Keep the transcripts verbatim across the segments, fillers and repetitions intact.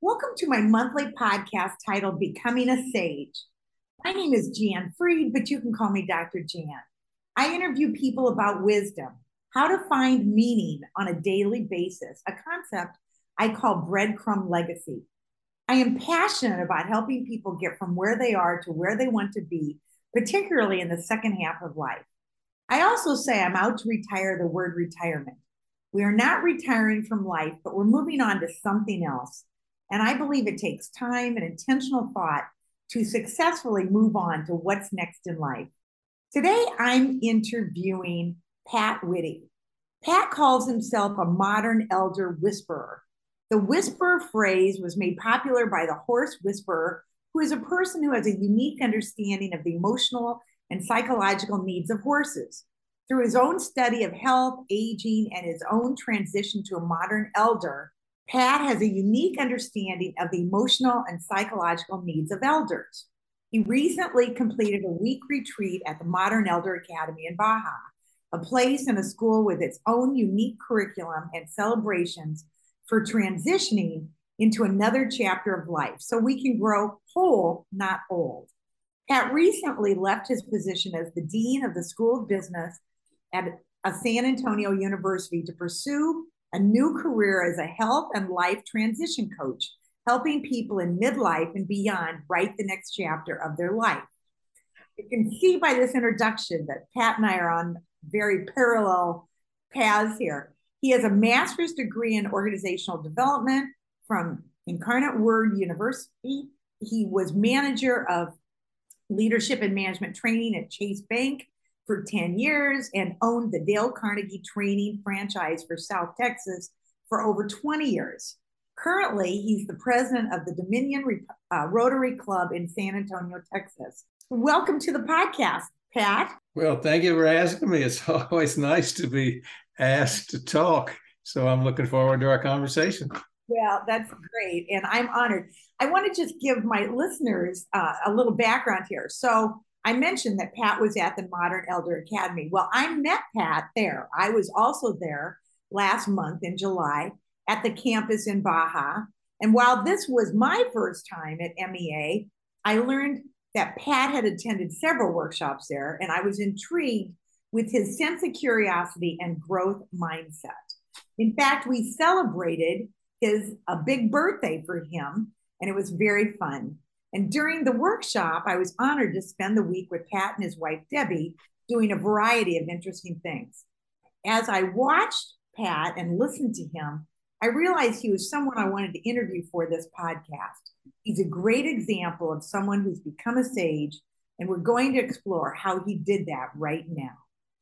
Welcome to my monthly podcast titled Becoming a Sage. My name is Jan Freed, but you can call me Doctor Jan. I interview people about wisdom, how to find meaning on a daily basis, a concept I call breadcrumb legacy. I am passionate about helping people get from where they are to where they want to be, particularly in the second half of life. I also say I'm out to retire the word retirement. We are not retiring from life, but we're moving on to something else. And I believe it takes time and intentional thought to successfully move on to what's next in life. Today, I'm interviewing Pat Whitty. Pat calls himself a modern elder whisperer. The whisperer phrase was made popular by the horse whisperer, who is a person who has a unique understanding of the emotional and psychological needs of horses. Through his own study of health, aging, and his own transition to a modern elder, Pat has a unique understanding of the emotional and psychological needs of elders. He recently completed a week retreat at the Modern Elder Academy in Baja, a place and a school with its own unique curriculum and celebrations for transitioning into another chapter of life so we can grow whole, not old. Pat recently left his position as the Dean of the School of Business at a San Antonio University to pursue a new career as a health and life transition coach, helping people in midlife and beyond write the next chapter of their life. You can see by this introduction that Pat and I are on very parallel paths here. He has a master's degree in organizational development from Incarnate Word University. He was manager of leadership and management training at Chase Bank for ten years and owned the Dale Carnegie training franchise for South Texas for over twenty years. Currently, he's the president of the Dominion uh, Rotary Club in San Antonio, Texas. Welcome to the podcast, Pat. Well, thank you for asking me. It's always nice to be asked to talk. So I'm looking forward to our conversation. Well, that's great. And I'm honored. I want to just give my listeners uh, a little background here. So I mentioned that Pat was at the Modern Elder Academy. Well, I met Pat there. I was also there last month in July at the campus in Baja. And while this was my first time at M E A, I learned that Pat had attended several workshops there, and I was intrigued with his sense of curiosity and growth mindset. In fact, we celebrated his a big birthday for him, and it was very fun. And during the workshop, I was honored to spend the week with Pat and his wife, Debbie, doing a variety of interesting things. As I watched Pat and listened to him, I realized he was someone I wanted to interview for this podcast. He's a great example of someone who's become a sage, and we're going to explore how he did that right now.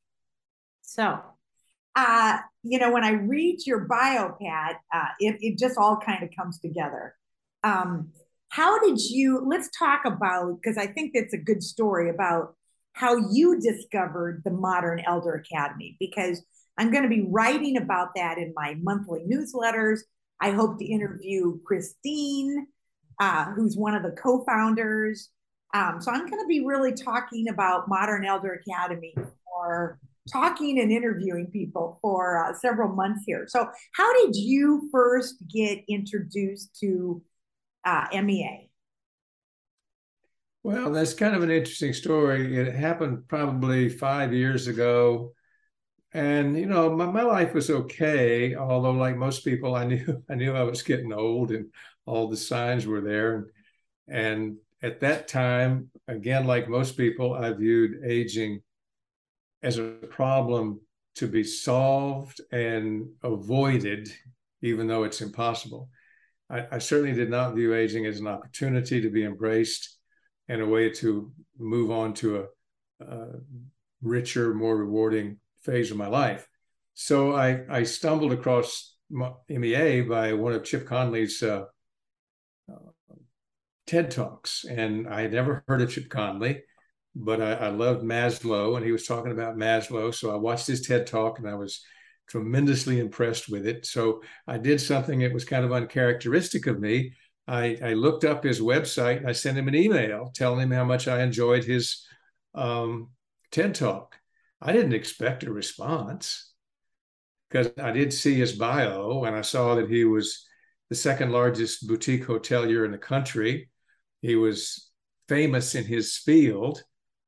So, uh, you know, when I read your bio, Pat, uh, it, it just all kind of comes together. Um, How did you, let's talk about, because I think that's a good story about how you discovered the Modern Elder Academy, because I'm going to be writing about that in my monthly newsletters. I hope to interview Christine, uh, who's one of the co-founders. Um, so I'm going to be really talking about Modern Elder Academy for talking and interviewing people for uh, several months here. So how did you first get introduced to Uh, M E A? Well, that's kind of an interesting story. It happened probably five years ago. And, you know, my, my life was okay, although like most people, I knew I knew I was getting old and all the signs were there. And at that time, again, like most people, I viewed aging as a problem to be solved and avoided, even though it's impossible. I, I certainly did not view aging as an opportunity to be embraced and a way to move on to a, a richer, more rewarding phase of my life. So I, I stumbled across M E A by one of Chip Conley's uh, uh, TED Talks. And I had never heard of Chip Conley, but I, I loved Maslow, and he was talking about Maslow. So I watched his TED Talk, and I was tremendously impressed with it. So I did something that was kind of uncharacteristic of me. I, I looked up his website, and I sent him an email telling him how much I enjoyed his um, TED Talk. I didn't expect a response because I did see his bio, and I saw that he was the second largest boutique hotelier in the country. He was famous in his field.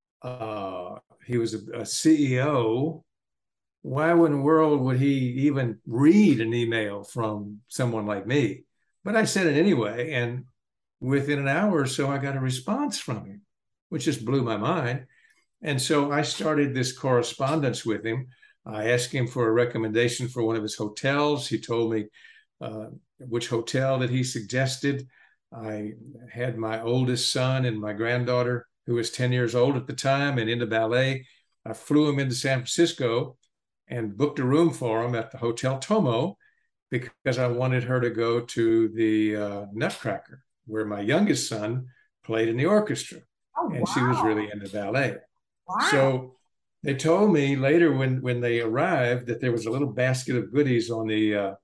Uh, he was a, a C E O. Why in the world would he even read an email from someone like me? But I said it anyway. And within an hour or so, I got a response from him, which just blew my mind. And so I started this correspondence with him. I asked him for a recommendation for one of his hotels. He told me uh, which hotel that he suggested. I had my oldest son and my granddaughter, who was ten years old at the time and into ballet. I flew him into San Francisco and booked a room for him at the Hotel Tomo because I wanted her to go to the uh, Nutcracker, where my youngest son played in the orchestra. Oh, and wow. She was really into ballet. Wow. So they told me later when, when they arrived that there was a little basket of goodies on the uh,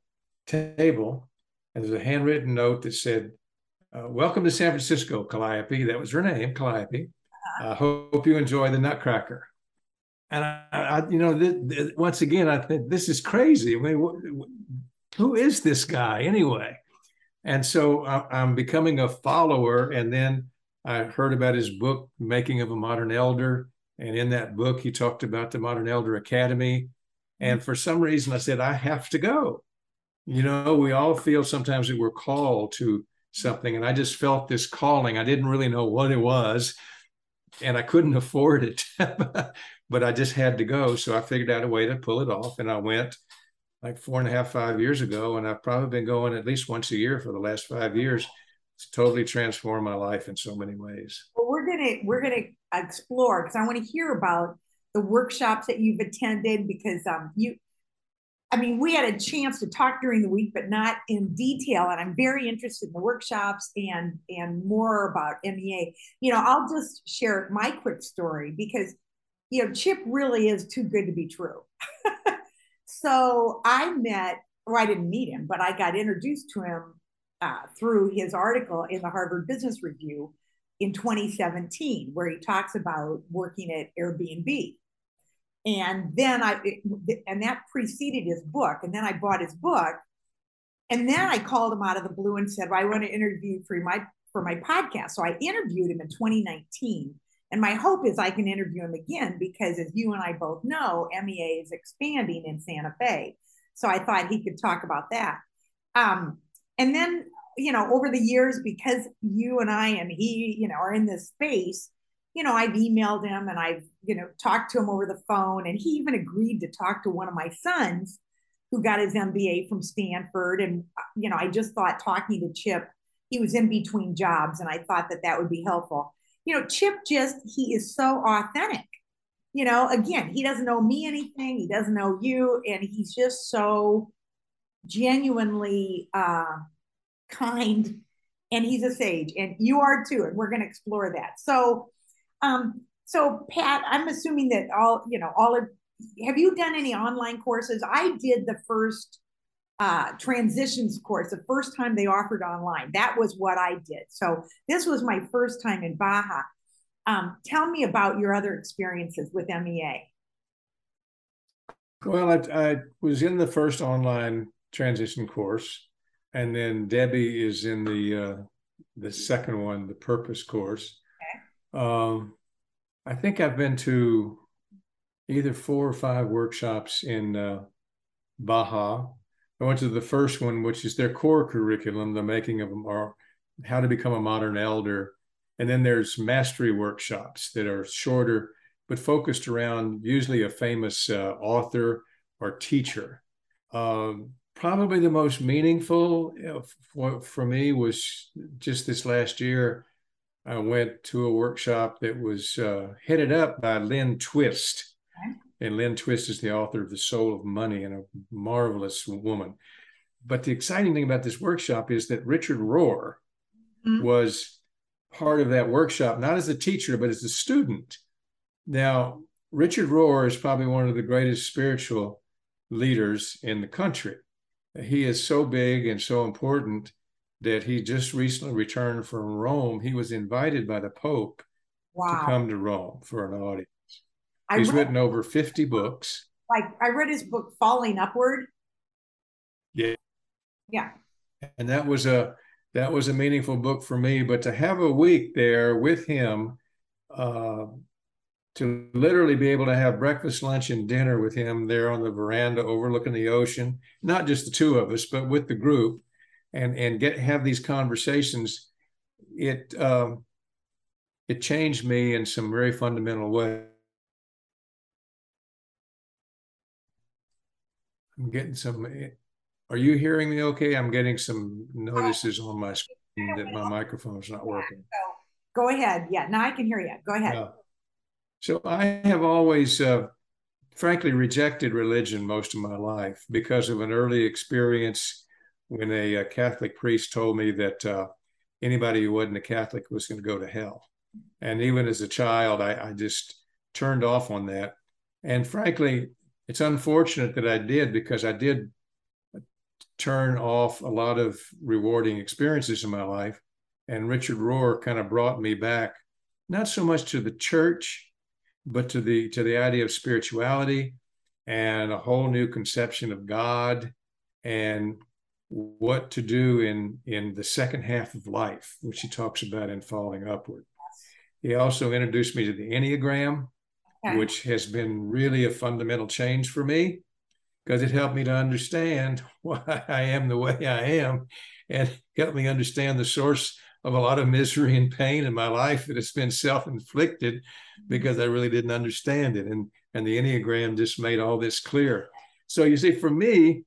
table, and there's a handwritten note that said, uh, welcome to San Francisco, Calliope. That was her name, Calliope. I uh, hope you enjoy the Nutcracker. And I, I you know, th- th- once again, I think this is crazy. I mean, wh- who is this guy anyway? And so I, I'm becoming a follower. And then I heard about his book, Making of a Modern Elder. And in that book, he talked about the Modern Elder Academy. And for some reason, I said, I have to go. You know, we all feel sometimes that we're called to something. And I just felt this calling. I didn't really know what it was, and I couldn't afford it, but I just had to go. So I figured out a way to pull it off. And I went like four and a half, five years ago. And I've probably been going at least once a year for the last five years. It's totally transformed my life in so many ways. Well, we're gonna we're gonna explore, because I want to hear about the workshops that you've attended, because um you I mean, we had a chance to talk during the week, but not in detail. And I'm very interested in the workshops and and more about M E A. You know, I'll just share my quick story because, you know, Chip really is too good to be true. So I met, or I didn't meet him, but I got introduced to him uh, through his article in the Harvard Business Review in twenty seventeen, where he talks about working at Airbnb. And then I, and that preceded his book. And then I bought his book. And then I called him out of the blue and said, well, I want to interview for my, for my podcast. So I interviewed him in twenty nineteen. And my hope is I can interview him again, because as you and I both know, M E A is expanding in Santa Fe. So I thought he could talk about that. Um, and then, you know, over the years, because you and I and he, you know, are in this space, you know, I've emailed him and I've, you know, talked to him over the phone. And he even agreed to talk to one of my sons who got his M B A from Stanford. And, you know, I just thought talking to Chip, he was in between jobs, and I thought that that would be helpful. You know, Chip just, he is so authentic. You know, again, he doesn't know me anything. He doesn't know you. And he's just so genuinely uh, kind. And he's a sage, and you are too. And we're going to explore that. So, um, so Pat, I'm assuming that all, you know, all of, have you done any online courses? I did the first uh, transitions course, the first time they offered online. That was what I did. So this was my first time in Baja. Um, tell me about your other experiences with M E A. Well, I, I was in the first online transition course, and then Debbie is in the uh, the second one, the purpose course. Okay. Um, I think I've been to either four or five workshops in uh, Baja. I went to the first one, which is their core curriculum, the making of or how to become a modern elder. And then there's mastery workshops that are shorter, but focused around usually a famous uh, author or teacher. Um, probably the most meaningful for, for me was just this last year. I went to a workshop that was uh, headed up by Lynn Twist. Okay. And Lynn Twist is the author of The Soul of Money, and a marvelous woman. But the exciting thing about this workshop is that Richard Rohr mm-hmm. was part of that workshop, not as a teacher, but as a student. Now, Richard Rohr is probably one of the greatest spiritual leaders in the country. He is so big and so important that he just recently returned from Rome. He was invited by the Pope wow. to come to Rome for an audience. I He's read, written over fifty books. Like I read his book, Falling Upward. Yeah. Yeah. And that was a that was a meaningful book for me. But to have a week there with him, uh, to literally be able to have breakfast, lunch, and dinner with him there on the veranda overlooking the ocean, not just the two of us, but with the group, and and get have these conversations, it um, it changed me in some very fundamental ways. I'm getting some. Are you hearing me okay? I'm getting some notices on my screen that my microphone's not working. So go ahead. Yeah, now I can hear you. Go ahead. Yeah. So I have always, uh, frankly, rejected religion most of my life because of an early experience when a, a Catholic priest told me that uh, anybody who wasn't a Catholic was going to go to hell. And even as a child, I, I just turned off on that. And frankly, it's unfortunate that I did, because I did turn off a lot of rewarding experiences in my life. And Richard Rohr kind of brought me back, not so much to the church, but to the to the idea of spirituality and a whole new conception of God and what to do in in the second half of life, which he talks about in Falling Upward. He also introduced me to the Enneagram, okay, which has been really a fundamental change for me, because it helped me to understand why I am the way I am, and helped me understand the source of a lot of misery and pain in my life that has been self-inflicted because I really didn't understand it. And, and the Enneagram just made all this clear. So you see, for me,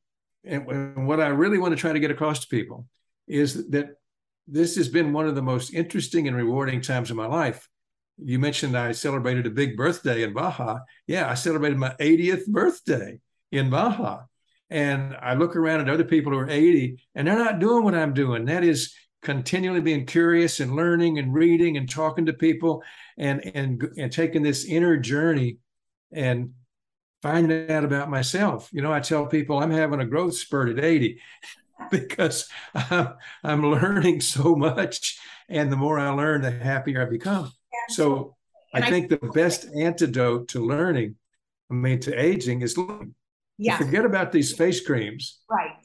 and what I really want to try to get across to people is that this has been one of the most interesting and rewarding times of my life. You mentioned I celebrated a big birthday in Baja. Yeah, I celebrated my eightieth birthday in Baja. And I look around at other people who are eighty, and they're not doing what I'm doing. That is continually being curious and learning and reading and talking to people, and, and, and taking this inner journey and finding out about myself. You know, I tell people I'm having a growth spurt at eighty because I'm, I'm learning so much. And the more I learn, the happier I become. So I think the best antidote to learning, I mean, to aging, is learning. Yeah. Forget about these face creams. Right.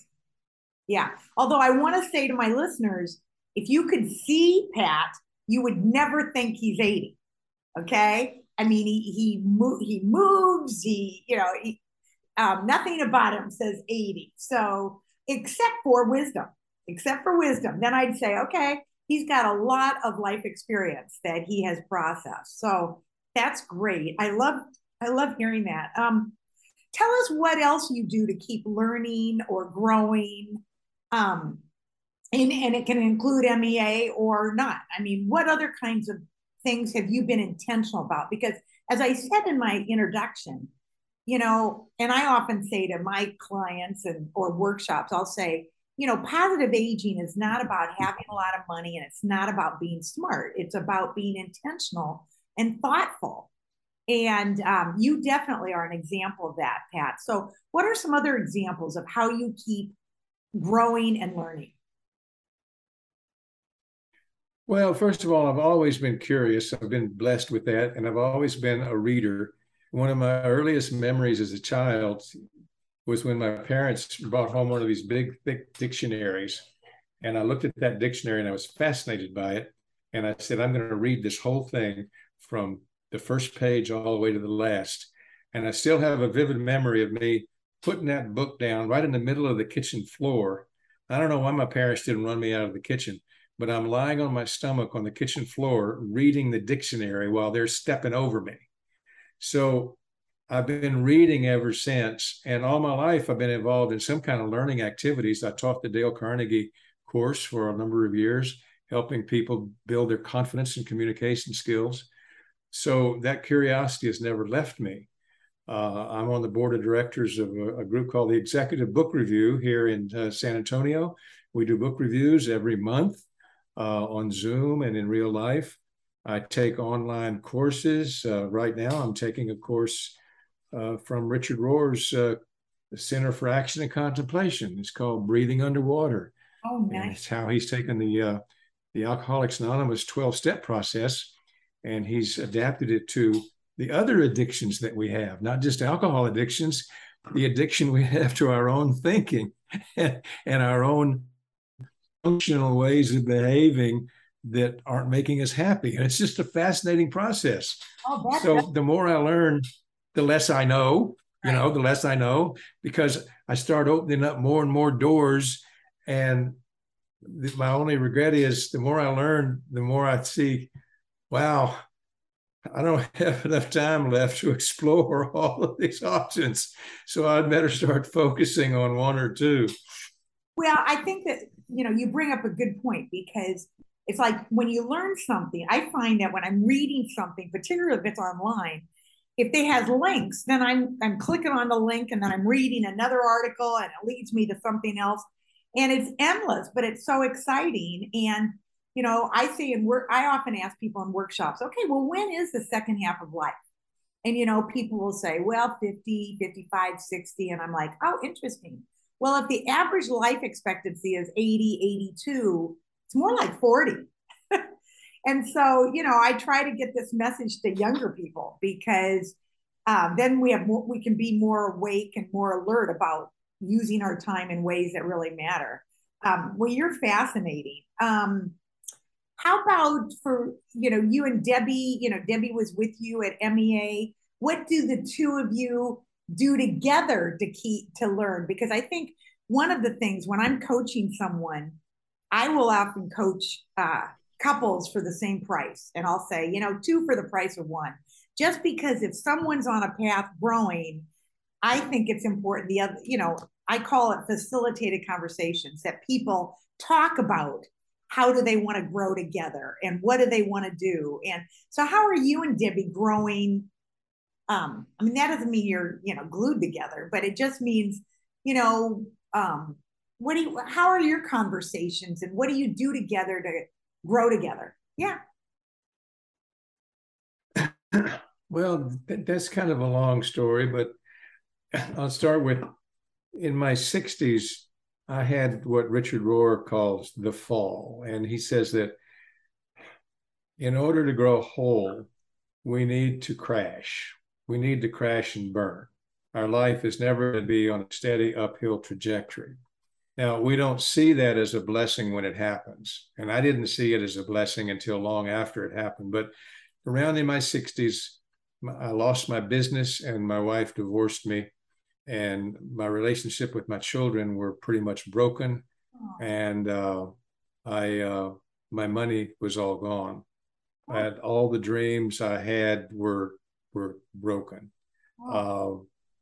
Yeah. Although I want to say to my listeners, if you could see Pat, you would never think he's eighty. Okay. I mean, he he mo- he moves. He, you know, he, um, nothing about him says eighty. So except for wisdom, except for wisdom, then I'd say, okay, he's got a lot of life experience that he has processed. So that's great. I love I love hearing that. Um, tell us what else you do to keep learning or growing. Um, and, and it can include M E A or not. I mean, what other kinds of things have you been intentional about? Because as I said in my introduction, you know, and I often say to my clients and or workshops, I'll say, you know, positive aging is not about having a lot of money, and it's not about being smart. It's about being intentional and thoughtful. And um, you definitely are an example of that, Pat. So what are some other examples of how you keep growing and learning? Well, first of all, I've always been curious. I've been blessed with that. And I've always been a reader. One of my earliest memories as a child was when my parents brought home one of these big, thick dictionaries. And I looked at that dictionary and I was fascinated by it. And I said, I'm going to read this whole thing from the first page all the way to the last. And I still have a vivid memory of me putting that book down right in the middle of the kitchen floor. I don't know why my parents didn't run me out of the kitchen, but I'm lying on my stomach on the kitchen floor reading the dictionary while they're stepping over me. So I've been reading ever since. And all my life, I've been involved in some kind of learning activities. I taught the Dale Carnegie course for a number of years, helping people build their confidence and communication skills. So that curiosity has never left me. Uh, I'm on the board of directors of a, a group called the Executive Book Review here in uh, San Antonio. We do book reviews every month uh, on Zoom and in real life. I take online courses. Uh, right now, I'm taking a course uh, from Richard Rohr's uh, Center for Action and Contemplation. It's called Breathing Underwater. Oh, nice. And it's how he's taken the, uh, the Alcoholics Anonymous twelve-step process, and he's adapted it to the other addictions that we have, not just alcohol addictions, the addiction we have to our own thinking and, and our own dysfunctional ways of behaving that aren't making us happy. And it's just a fascinating process. Oh, that, so the more I learn, the less I know, you right. know, the less I know, because I start opening up more and more doors. And the, my only regret is the more I learn, the more I see, wow, I don't have enough time left to explore all of these options. So I'd better start focusing on one or two. Well, I think that, you know, you bring up a good point, because it's like when you learn something, I find that when I'm reading something, particularly if it's online, if they have links, then I'm I'm clicking on the link and then I'm reading another article and it leads me to something else. And it's endless, but it's so exciting. And, you know, I say in work, I often ask people in workshops, okay, well, when is the second half of life? And, you know, people will say, well, fifty, fifty-five, sixty. And I'm like, oh, interesting. Well, if the average life expectancy is eighty, eighty-two, it's more like forty. And so, you know, I try to get this message to younger people, because uh, then we have more, we can be more awake and more alert about using our time in ways that really matter. Um, well, you're fascinating. Um, how about for, you know, you and Debbie, you know, Debbie was with you at M E A. What do the two of you do together to keep, to learn? Because I think one of the things when I'm coaching someone, I will often coach uh, couples for the same price. And I'll say, you know, two for the price of one, just because if someone's on a path growing, I think it's important. The other, you know, I call it facilitated conversations, that people talk about how do they want to grow together and what do they want to do. And so how are you and Debbie growing? Um, I mean, that doesn't mean you're, you know, glued together, but it just means, you know, um, what do you, how are your conversations and what do you do together to grow together? Yeah. Well, that's kind of a long story, but I'll start with, in my sixties, I had what Richard Rohr calls the fall. And he says that in order to grow whole, we need to crash. We need to crash and burn. Our life is never going to be on a steady uphill trajectory. Now, we don't see that as a blessing when it happens. And I didn't see it as a blessing until long after it happened. But around in my sixties, I lost my business and my wife divorced me. And my relationship with my children were pretty much broken. Oh. And uh, I, uh, my money was all gone. Oh. I had all the dreams I had were, were broken. Oh. Uh,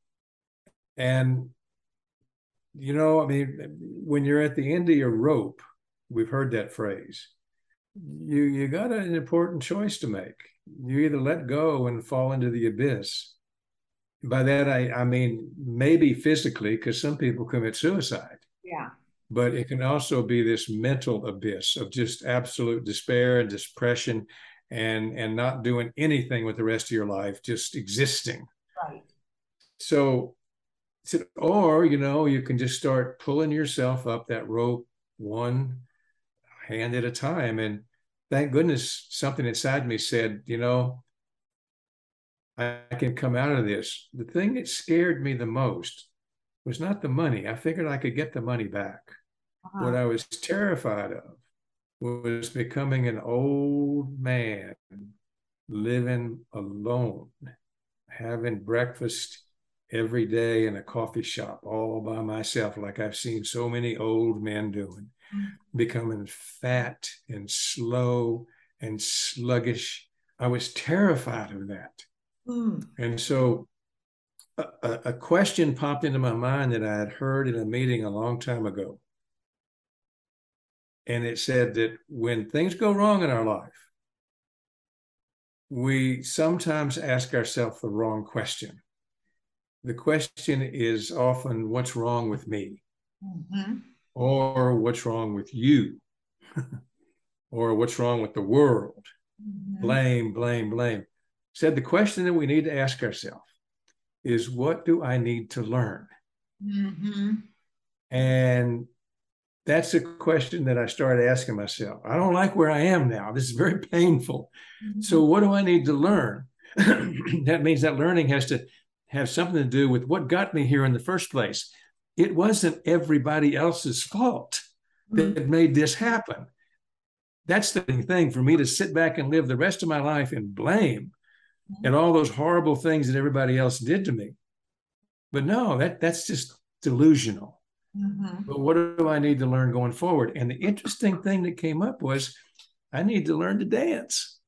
and you know, I mean, when you're at the end of your rope, we've heard that phrase, you you got an important choice to make. You either let go and fall into the abyss. By that, I, I mean, maybe physically, because some people commit suicide. Yeah. But it can also be this mental abyss of just absolute despair and depression and, and not doing anything with the rest of your life, just existing. Right. So, or, you know, you can just start pulling yourself up that rope one hand at a time. And thank goodness something inside me said, you know, I can come out of this. The thing that scared me the most was not the money. I figured I could get the money back. Uh-huh. What I was terrified of was becoming an old man, living alone, having breakfast every day in a coffee shop all by myself, like I've seen so many old men doing, mm-hmm. becoming fat and slow and sluggish. I was terrified of that. Mm. And so a, a question popped into my mind that I had heard in a meeting a long time ago. And it said that when things go wrong in our life, we sometimes ask ourselves the wrong question. The question is often, what's wrong with me? Mm-hmm. Or what's wrong with you? Or what's wrong with the world? Mm-hmm. Blame, blame, blame. Said the question that we need to ask ourselves is, what do I need to learn? Mm-hmm. And that's a question that I started asking myself. I don't like where I am now. This is very painful. Mm-hmm. So what do I need to learn? That means that learning has to have something to do with what got me here in the first place. It wasn't everybody else's fault. Mm-hmm. that made this happen. That's the thing for me to sit back and live the rest of my life in blame and all those horrible things that everybody else did to me. But no, that that's just delusional. Mm-hmm. But what do I need to learn going forward? And the interesting thing that came up was I need to learn to dance.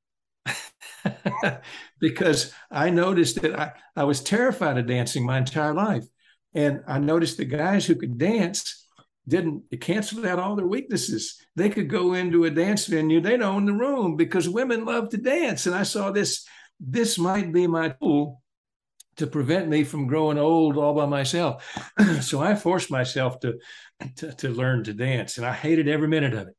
Because I noticed that I, I was terrified of dancing my entire life. And I noticed the guys who could dance didn't, it canceled out all their weaknesses. They could go into a dance venue, they'd own the room because women love to dance. And I saw this, this might be my tool to prevent me from growing old all by myself. So I forced myself to, to, to learn to dance. And I hated every minute of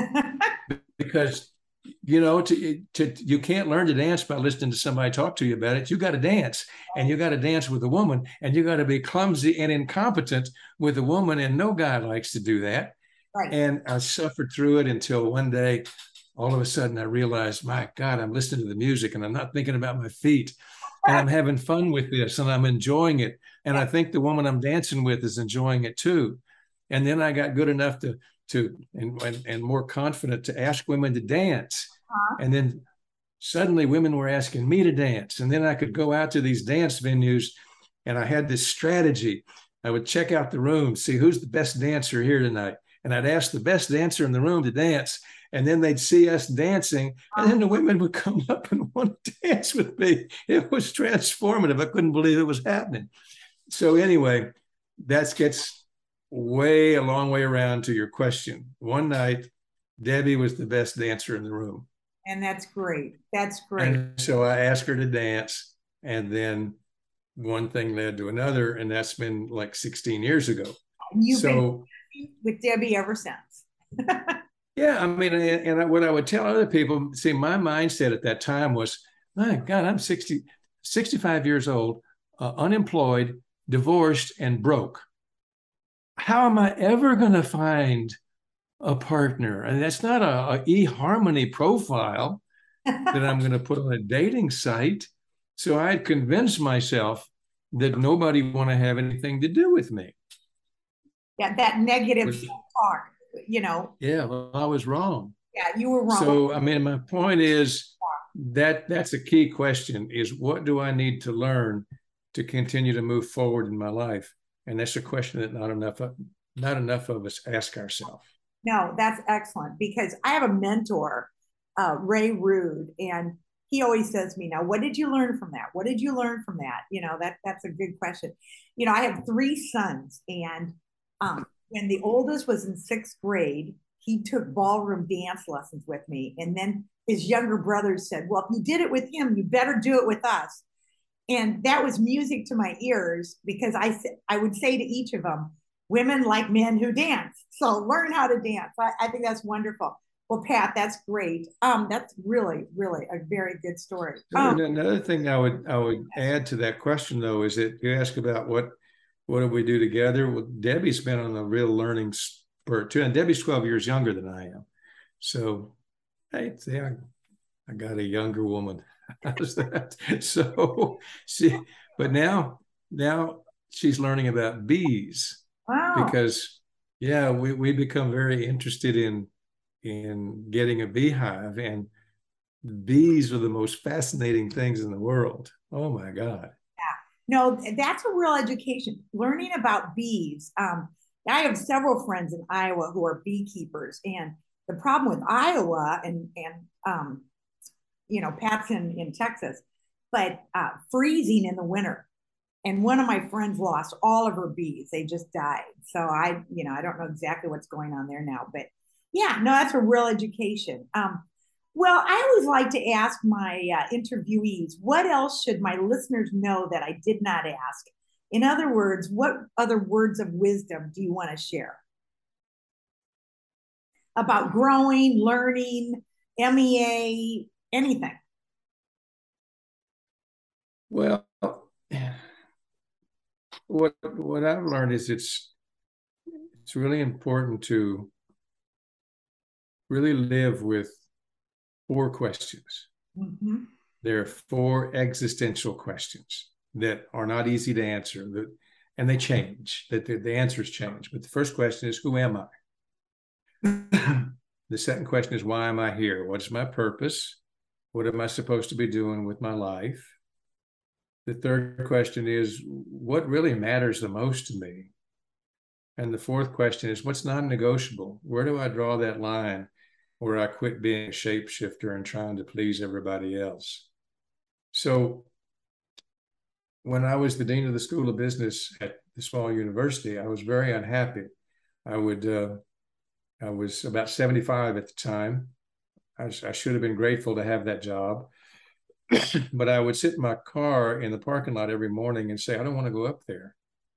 it because, you know, to, to, you can't learn to dance by listening to somebody talk to you about it. You got to dance, and you got to dance with a woman, and you got to be clumsy and incompetent with a woman. And no guy likes to do that. Right. And I suffered through it until one day, all of a sudden I realized, my God, I'm listening to the music and I'm not thinking about my feet, and I'm having fun with this and I'm enjoying it. And I think the woman I'm dancing with is enjoying it too. And then I got good enough to, to and, and, and more confident to ask women to dance. Uh-huh. And then suddenly women were asking me to dance. And then I could go out to these dance venues, and I had this strategy. I would check out the room, see who's the best dancer here tonight. And I'd ask the best dancer in the room to dance. And then they'd see us dancing. And then the women would come up and want to dance with me. It was transformative. I couldn't believe it was happening. So anyway, that gets way a long way around to your question. One night, Debbie was the best dancer in the room. And that's great. That's great. And so I asked her to dance, and then one thing led to another, and that's been like sixteen years ago. And you've so, been with Debbie ever since. Yeah, I mean, and, and what I would tell other people, see, my mindset at that time was, my God, I'm sixty, sixty-five years old, uh, unemployed, divorced, and broke. How am I ever going to find a partner? And that's not a, a eHarmony profile that I'm going to put on a dating site. So I had convinced myself that nobody want to have anything to do with me. Yeah, that negative self-talk, you know. Yeah, well, I was wrong. Yeah, you were wrong. So, I mean, my point is that that's a key question, is what do I need to learn to continue to move forward in my life? And that's a question that not enough of, not enough of us ask ourselves. No, that's excellent, because I have a mentor, uh, Ray Rude, and he always says to me, now, what did you learn from that? What did you learn from that? You know, that that's a good question. You know, I have three sons, and um, when the oldest was in sixth grade, he took ballroom dance lessons with me. And then his younger brothers said, well, if you did it with him, you better do it with us. And that was music to my ears, because I, I would say to each of them, women like men who dance. So learn how to dance. I, I think that's wonderful. Well, Pat, that's great. Um, that's really, really a very good story. Um, Another thing I would I would add to that question, though, is that you ask about what what do we do together? Well, Debbie's been on a real learning spurt too, and Debbie's twelve years younger than I am. So, hey, see, I, I got a younger woman. How's that? So she, but now now she's learning about bees. Wow. Because yeah, we, we become very interested in in getting a beehive, and bees are the most fascinating things in the world. Oh my God. Yeah. No, that's a real education. Learning about bees. Um, I have several friends in Iowa who are beekeepers, and the problem with Iowa and and um, you know, Pat's in, in Texas, but uh, freezing in the winter. And one of my friends lost all of her bees. They just died. So I, you know, I don't know exactly what's going on there now, but yeah, no, that's a real education. Um, well, I always like to ask my uh, interviewees, what else should my listeners know that I did not ask? In other words, what other words of wisdom do you want to share about growing, learning, M E A, anything? Well, what what I've learned is it's it's really important to really live with four questions. Mm-hmm. There are four existential questions that are not easy to answer, that, and they change, that the, the answers change. But the first question is, who am I? The second question is, why am I here? What's my purpose? What am I supposed to be doing with my life? The third question is, what really matters the most to me? And the fourth question is, what's non-negotiable? Where do I draw that line where I quit being a shapeshifter and trying to please everybody else? So when I was the dean of the School of Business at the small university, I was very unhappy. I would, uh, I was about seventy-five at the time. I, I should have been grateful to have that job. But I would sit in my car in the parking lot every morning and say, I don't want to go up there.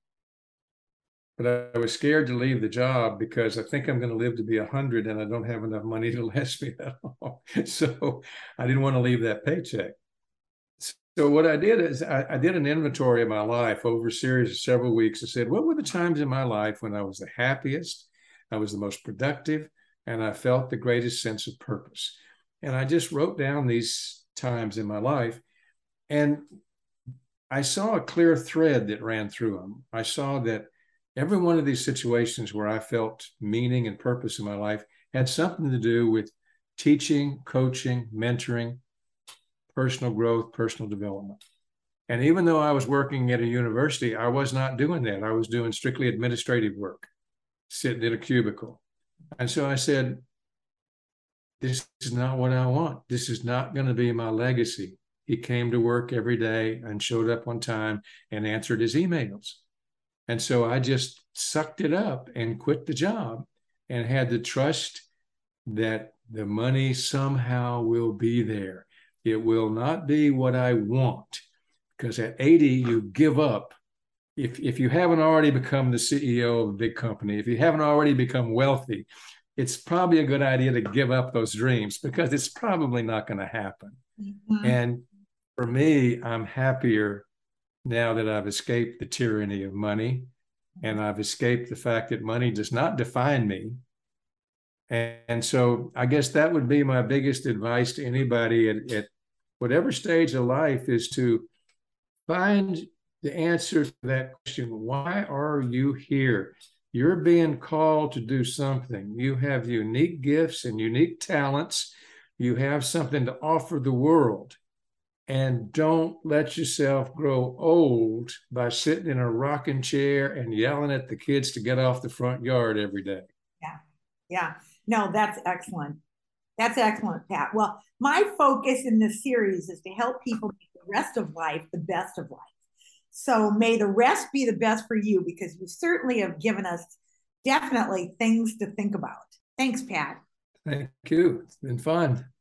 But I was scared to leave the job because I think I'm going to live to be a hundred and I don't have enough money to last me that long. So I didn't want to leave that paycheck. So what I did is I, I did an inventory of my life over a series of several weeks. I said, what were the times in my life when I was the happiest, I was the most productive, and I felt the greatest sense of purpose? And I just wrote down these times in my life, and I saw a clear thread that ran through them. I saw that every one of these situations where I felt meaning and purpose in my life had something to do with teaching, coaching, mentoring, personal growth, personal development. And even though I was working at a university, I was not doing that. I was doing strictly administrative work, sitting in a cubicle. And so I said, this is not what I want. This is not going to be my legacy. He came to work every day and showed up on time and answered his emails. And so I just sucked it up and quit the job and had the trust that the money somehow will be there. It will not be what I want, because at eighty, you give up. If, if you haven't already become the C E O of a big company, if you haven't already become wealthy, it's probably a good idea to give up those dreams, because it's probably not going to happen. Mm-hmm. And for me, I'm happier now that I've escaped the tyranny of money, and I've escaped the fact that money does not define me. And, and so I guess that would be my biggest advice to anybody at, at whatever stage of life, is to find the answer to that question. Why are you here? You're being called to do something. You have unique gifts and unique talents. You have something to offer the world. And don't let yourself grow old by sitting in a rocking chair and yelling at the kids to get off the front yard every day. Yeah. Yeah. No, that's excellent. That's excellent, Pat. Well, my focus in this series is to help people make the rest of life the best of life. So may the rest be the best for you, because you certainly have given us definitely things to think about. Thanks, Pat. Thank you. It's been fun.